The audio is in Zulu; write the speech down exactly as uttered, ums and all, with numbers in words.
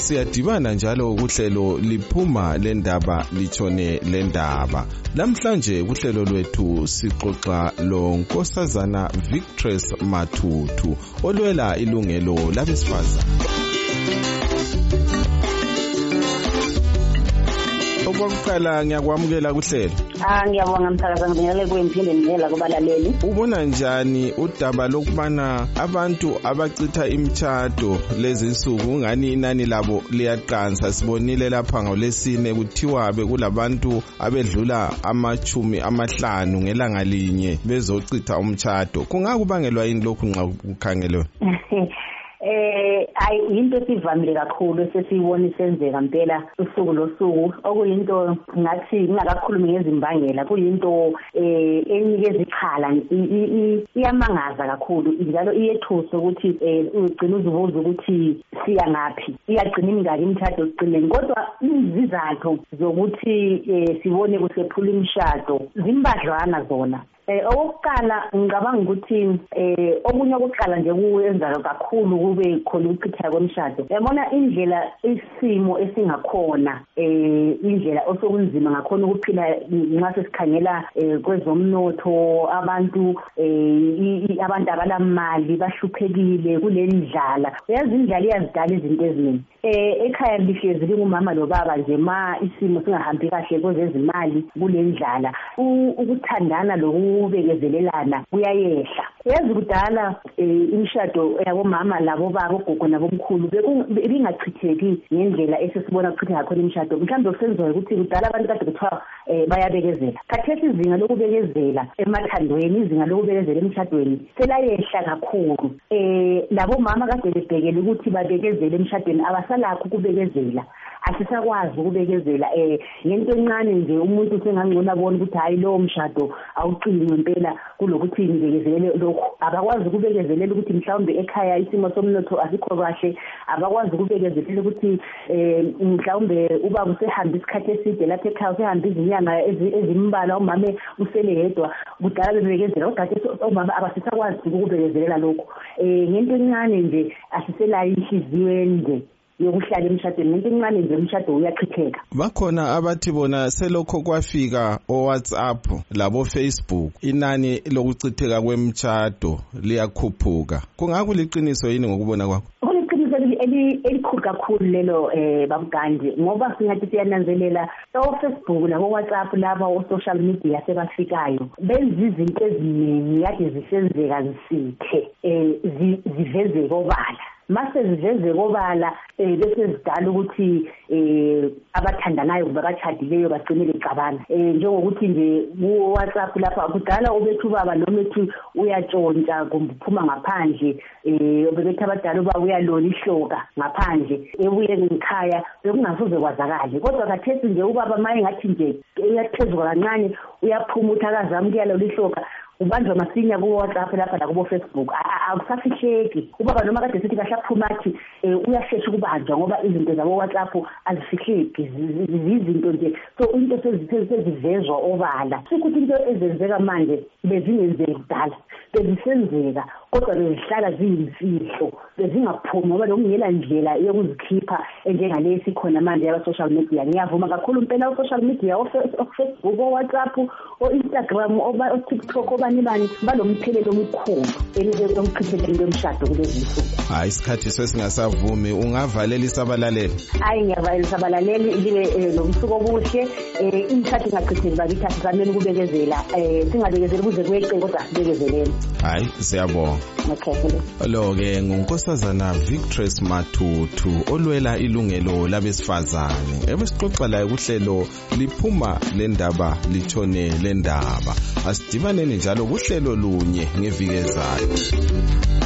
Siyadibana njalo kuhlelo liphuma lendaba litshone lendaba. Namhlanje kuhlelo lwethu sixoxa lo Nkosazana Victress Matutu olwela ilungelo labesifazane. Okokuqala ngiyakwamukela kuhlelo. Ah ngiyabonga mphakathi ngiyale kwephinde ngiyela kubalaleli. Ubona njani udaba lokubana abantu abachitha imtshado lezi insuku ngani inani labo liyaqansa? Sibonile lapha ngolesine kuthiwa bekulabantu abedlula amachumi amahlanu ngelanga linye bezochitha umtshado. Kungakubangelwa yini lokhu nxa ukhangelwe? Eh ayi into esivamile kakhulu sesiyibona isenzeka impela usuku losuku okuyinto ngathi ngingakakhulumi ngezimbangela kuyinto eh enikeza ikhala iyamangaza kakhulu njalo iyethusa ukuthi ugcina uzibuza ukuthi siya ngapi iyagcina imingaki imthatho ogcineni kodwa izizathu zokuthi sibone kusephula imishado zimbadlwana zona. Eh okokuqala ngicabanga ukuthi eh okunye okokuqala nje kuyenza kakhulu kube khona ukuchitha kwemishado. Yabona indlela isimo esingakhona eh indlela osokunzima ngakhona ukuphila nxa sesikhangela kwezomnotho abantu eh abantu abalamali bahluphekile kulendlala. Uyazi indlala iyazidala izinto eziningi. Eh ekhaya lihlezi lingumama lobaba nje ma isimo singahambi kahle kwezezimali kulendlala ukuthandana lo ubekezelelana kuyayehla. Yazi kudala imishado yabomama labo baba ogogo nabomkhulu bengachitheki ngendlela esesibona kuchitha khona imishado. Mhlawumbe kusenziwa ukuthi kudala abantu kade kuthiwa bayabekezela. Khathesi izinga lokubekezela emathandweni izinga lokubekezela emishadweni selayehla kakhulu. Eh labo mama kade bebhekela ukuthi babekezele emishadweni abasalakho ukubekezela. Asisakwazi ukubekezela eh ngento encane nje umuntu sengangcona bona ukuthi hayi lo mshado awuqini ngempela kulokuthi nibekezelele lokho. Abakwazi ukubekezelela ukuthi mhlawumbe ekhaya isimo somnotho asikho kahle. Abakwazi ukubekezelela ukuthi eh mhlawumbe uba usehamba isikhathi eside lapha ekhaya usehamba izinyanga ezimbala umama usele yedwa kudala bebekezela kodwa omama abasisakwazi ukubekezelela lokho. Eh ngento encane nje asisela inhliziyo ende yokuhlala emshadweni ngento encane nje umshado uyachitheka. Bakhona abathi bona selokho kwafika o WhatsApp labo Facebook inani lokuchitheka kwemtshado liyakhuphuka. Kungakuliqiniso yini ngokubona kwakho? Kuliqiniso elikhulu kakhulu lelo eh babugandi ngoba singathi siyananzelela o Facebook nabo WhatsApp laba o social media sebafikayo benza izinto eziningi kade zisenzeka zisithe eh zivezeke obala. Mase ziveze kobala eh bese zidala ukuthi eh abathandanayo kubakachadileyo bagcine becabana eh njengokuthi nje ku WhatsApp lapha kudala ubethu baba noma ethi uyatshontsha kumbe uphuma ngaphandle eh obebethi abadala uba uyalona ihloka ngaphandle ebuye ngikhaya bekungafuze kwazakale kodwa kathesi nje ubaba maye ngathi nje uyaphezulu kancane uyaphuma uthakazama ukuyalola ihloka ubanjwa masinya ku WhatsApp lapha la ku Facebook akusafihleki. Ubaba noma kade sithi kahlaphumathi uyashesha ukubanjwa ngoba izinto zabo WhatsApp azifihleki izinto nje so into sezivezwa obala. Sikuthi into ezenzeka manje bezingenzeki kudala bezisenzeka kodwa bezihlala ziyimfihlo bezingaphumi ngoba lokungela ndlela yokuzikhipha enjengalesi khona manje ya social media. Ngiyavuma kakhulu impela o social media o Facebook o WhatsApp o Instagram o TikTok obani bani balomthelelo omkhulu elike lokuchithela kwemshado kulezi insuku. Hayi isikhathi sesingasavumi ungavalela isabalaleli. Hayi ngiyavalela isabalaleli libe lomsuku obuhle imthatho ingachitheki bakithi asizamele ukubekezela singabekezeli kuze kuyeqe kodwa sibekezelele. Hayi siyabonga. Okay. Lo ke nguNkosazana Victress Matutu olwela ilungelo labesifazane. Ebesixoxa la kuhlelo liphuma lendaba litshone lendaba. Asidibaneni njalo kuhlelo lunye ngeviki ezayo.